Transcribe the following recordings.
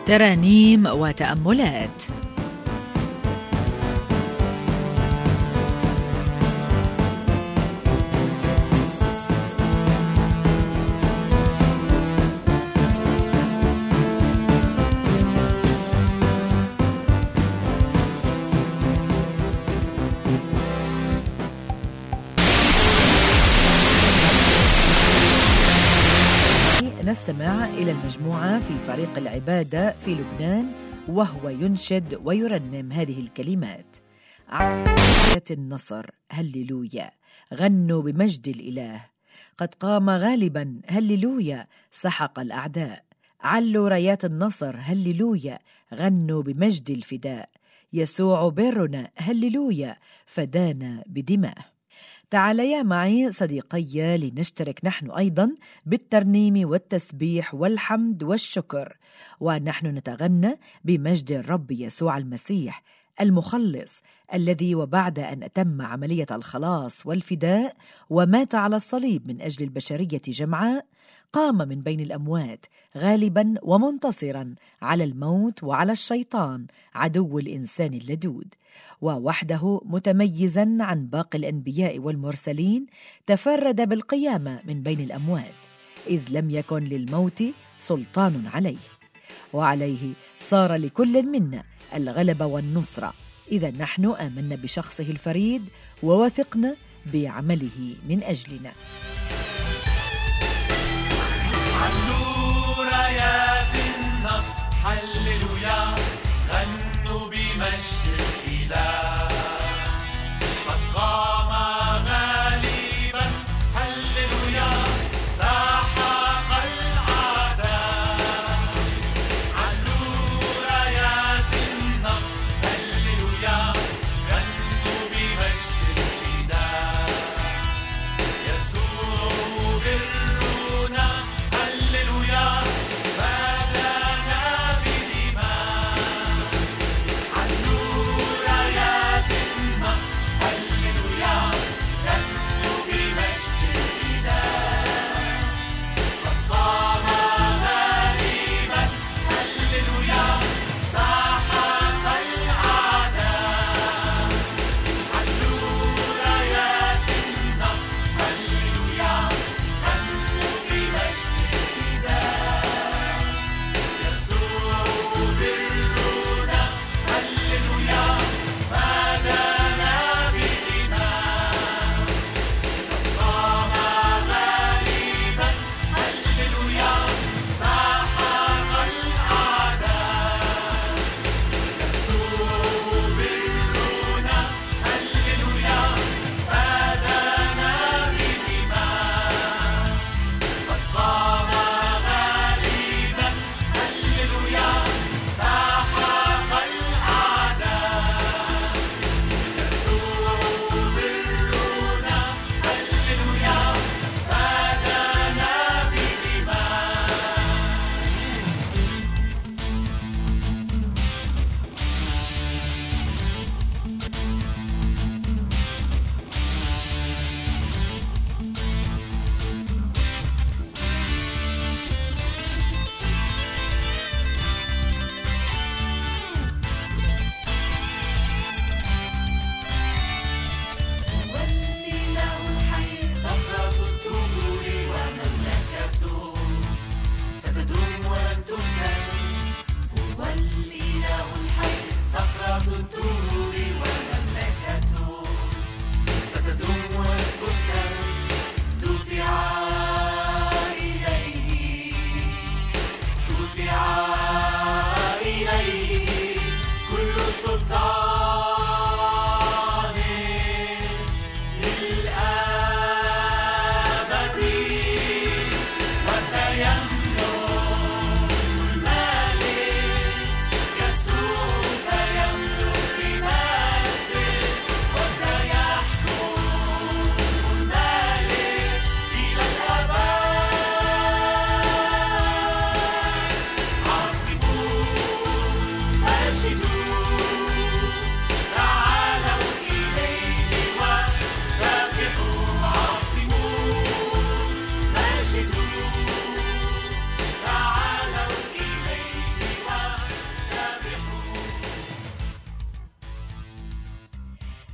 ترانيم وتأملات. نستمع إلى المجموعة في فريق العبادة في لبنان وهو ينشد ويرنم هذه الكلمات: رايات النصر هللويا، غنوا بمجد الإله، قد قام غالبا هللويا، سحق الأعداء، علوا رايات النصر هللويا، غنوا بمجد الفداء، يسوع برنا هللويا، فدانا بدماء. تعاليا معي صديقي لنشترك نحن أيضا بالترنيم والتسبيح والحمد والشكر، ونحن نتغنى بمجد الرب يسوع المسيح المخلص الذي وبعد أن أتم عملية الخلاص والفداء ومات على الصليب من أجل البشرية جمعاء، قام من بين الأموات غالبا ومنتصرا على الموت وعلى الشيطان عدو الإنسان اللدود، ووحده متميزا عن باقي الأنبياء والمرسلين تفرد بالقيامة من بين الأموات، إذ لم يكن للموت سلطان عليه، وعليه صار لكل منا الغلبة والنصرة. إذا نحن آمنا بشخصه الفريد ووثقنا بعمله من أجلنا. علوا رايات النصر هللويا، غنوا بمجد الإله، قد قام غالبا هللويا، سحق الأعداء. علوا رايات النصر هللويا، غنوا بمجد الإله، يسوع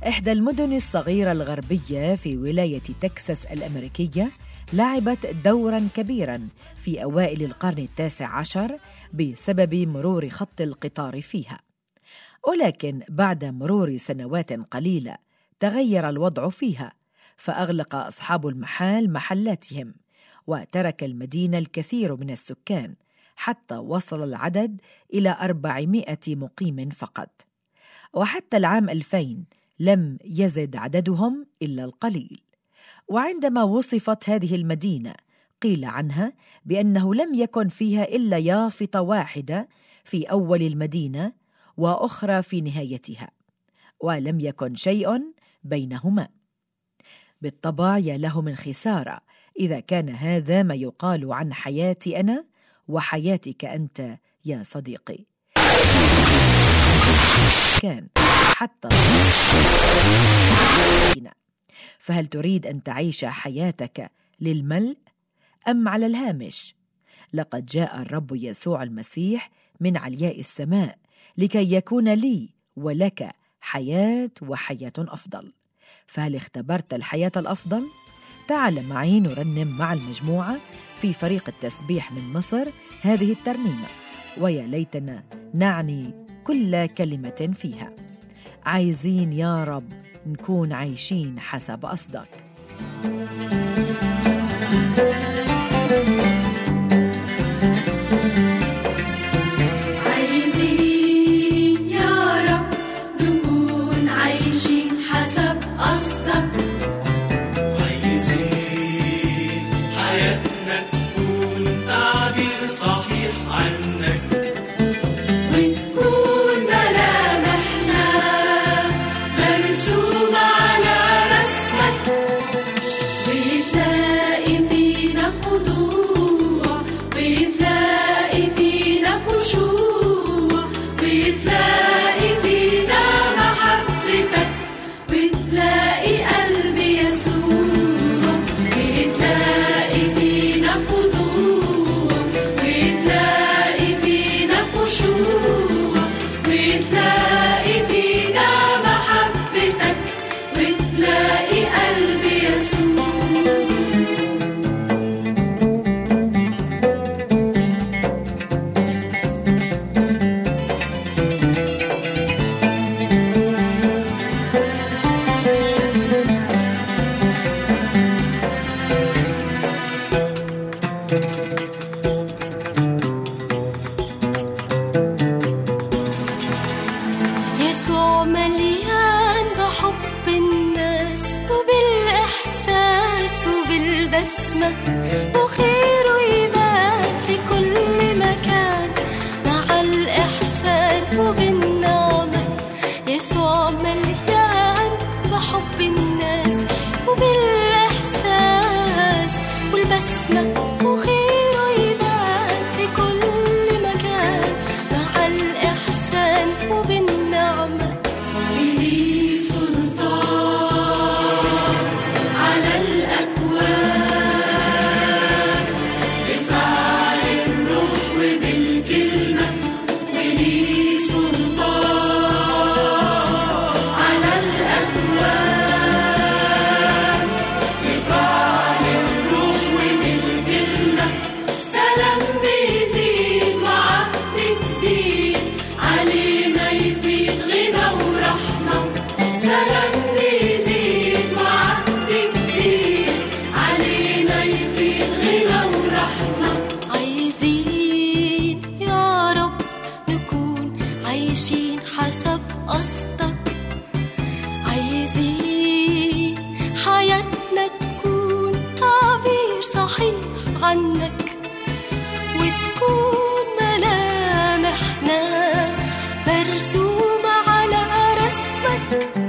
إحدى المدن الصغيرة الغربية في ولاية تكساس الأمريكية لعبت دورا كبيرا في أوائل القرن 19 بسبب مرور خط القطار فيها، ولكن بعد مرور سنوات قليلة تغير الوضع فيها، فأغلق أصحاب المحال محلاتهم، وترك المدينة الكثير من السكان حتى وصل العدد إلى 400 مقيم فقط، وحتى العام 2000 لم يزد عددهم إلا القليل. وعندما وصفت هذه المدينة قيل عنها بأنه لم يكن فيها إلا يافطة واحدة في أول المدينة وأخرى في نهايتها، ولم يكن شيء بينهما. بالطبع يا له من خسارة إذا كان هذا ما يقال عن حياتي أنا وحياتك أنت يا صديقي. كان حتى فهل تريد أن تعيش حياتك للملء أم على الهامش؟ لقد جاء الرب يسوع المسيح من علياء السماء لكي يكون لي ولك حياة وحياة أفضل. فهل اختبرت الحياة الأفضل؟ تعال معي نرنم مع المجموعة في فريق التسبيح من مصر هذه الترنيمة، ويا ليتنا نعني كل كلمة فيها. عايزين يا رب نكون عايشين حسب قصدك. عايزين يا رب نكون عايشين حسب قصدك. عايزين حياتنا تكون تعبير صحيح عنك، وتكون ملامحنا مرسومة على رسمك، وتلاقي فينا خضوع، وتلاقي فينا خشوع، وتلاقي فينا محبتك، وتلاقي قلب يسوع، وتلاقي فينا خضوع، وتلاقي فينا خشوع، وتلاقي فينا محبتك، وتلاقي قلب يسوع. يسوع مليان بحب الناس وبالإحساس وبالبسمة، وخيره يبان في كل مكان مع الإحسان وبالنعمة. يسوع مليان بحب الناس وبالإحساس والبسمة، وخيره يبان في كل مكان مع الإحسان وبالنعمة. ليه سلطان على الأكوان بفعل الروح وبالكلمة، وليه سلطان على الأكوان بفعل الروح وبالكلمة. سلام بيزيد وعهد جديد علينا يفيد غنى ورحمة. سلام بيزيد وعهد جديد علينا يفيد غنى ورحمة. عايزين يا رب نكون عايشين حسب قصدك. عايزين حياتنا تكون تعبير صحيح عنك، وتكون ملامحنا مرسومة على رسمك،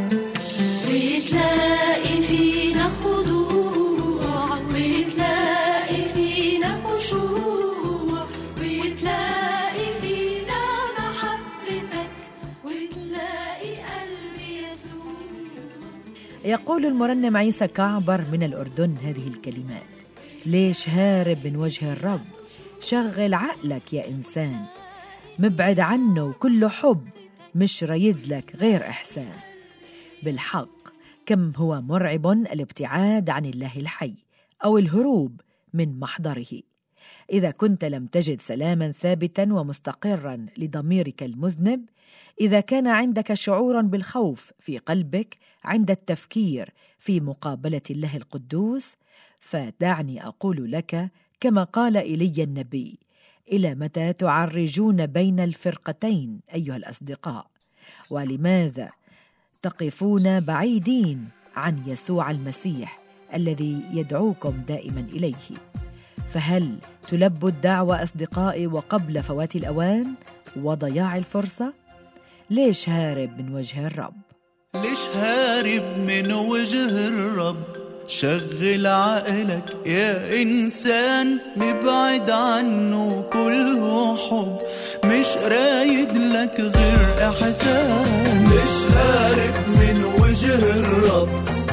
وتلاقي فينا خضوع، وتلاقي فينا خشوع، وتلاقي فينا محبتك، وتلاقي قلب يسوع. يقول المرنم عيسى كعبر من الأردن هذه الكلمات: ليش هارب من وجه الرب؟ شغل عقلك يا إنسان، مبعد عنه وكله حب، مش رايد لك غير إحسان. بالحق كم هو مرعب الابتعاد عن الله الحي أو الهروب من محضره. إذا كنت لم تجد سلاما ثابتا ومستقرا لضميرك المذنب، إذا كان عندك شعور بالخوف في قلبك عند التفكير في مقابلة الله القدوس، فدعني أقول لك كما قال إيليا النبي: إلى متى تعرجون بين الفرقتين أيها الأصدقاء؟ ولماذا تقفون بعيدين عن يسوع المسيح الذي يدعوكم دائما إليه؟ فهل تلبوا الدعوة أصدقائي وقبل فوات الأوان وضياع الفرصة؟ ليش هارب من وجه الرب؟ ليش هارب من وجه الرب؟ شغل عقلك يا إنسان، نبعد عنه كله حب، مش رايد لك غير إحسان. ليش هارب من وجه الرب؟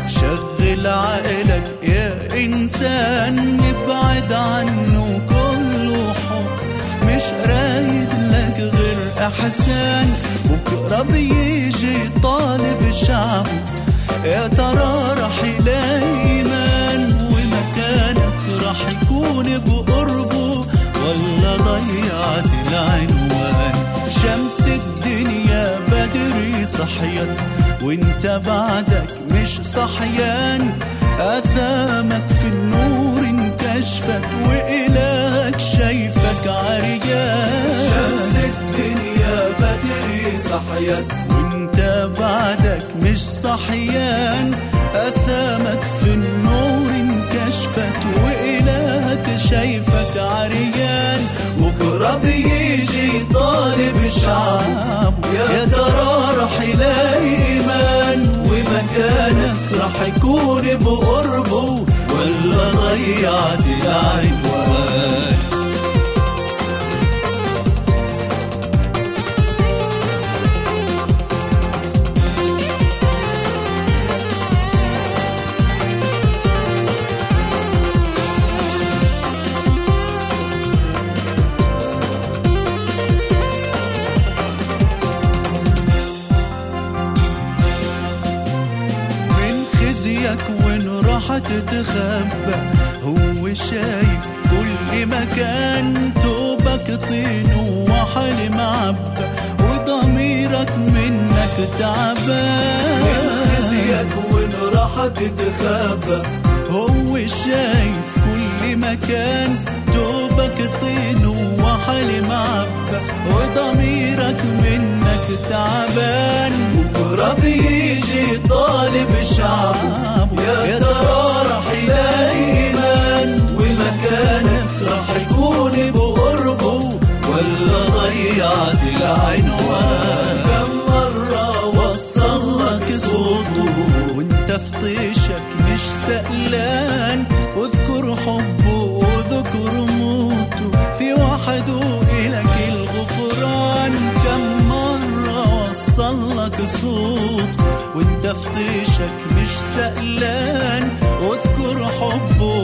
شغل عقلك يا إنسان، نبعد عنه كله حب، مش رايد لك غير إحسان. بكرة بيجي طالب شعب، يا ترى رح يلاقي إيمان، ومكانك رح يكون بقربه ولا ضيعت العنوان. شمس الدنيا بدري صحيت وانت بعدك مش صحيان، آثامك في النور انكشفت وإلهك شايفك عريان. شمس الدنيا بدري صحيت وانت بعدك مش صحيان، آثامك في النور انكشفت وإلهك شايفك عريان. بكرة بيجي طالب شعب، يا ترى رح يلاقي إيمان، ومكانك رح يكون بقربه ولا ضيعت العنوان. وين راح تتخبى؟ هو شايف كل مكان، توبك طين وحل معبى وضميرك منك تعبان. من خزيك وين راح تتخبى؟ هو شايف كل مكان، توبك طين وحل معبى وضميرك منك تعبان. بكرة بيجي طالب شعب، يا ترى رح يلاقي إيمان، ومكانك رح يكون بقربه ولا ضيعت العنوان. كم مرة وصلك صوته وانت في طيشك مش سألان، اذكر حبه واذكر موته، في وحده إلك الغفران. كم مرة وصلك صوته وانت في طيشك مش سألان، اذكر حبه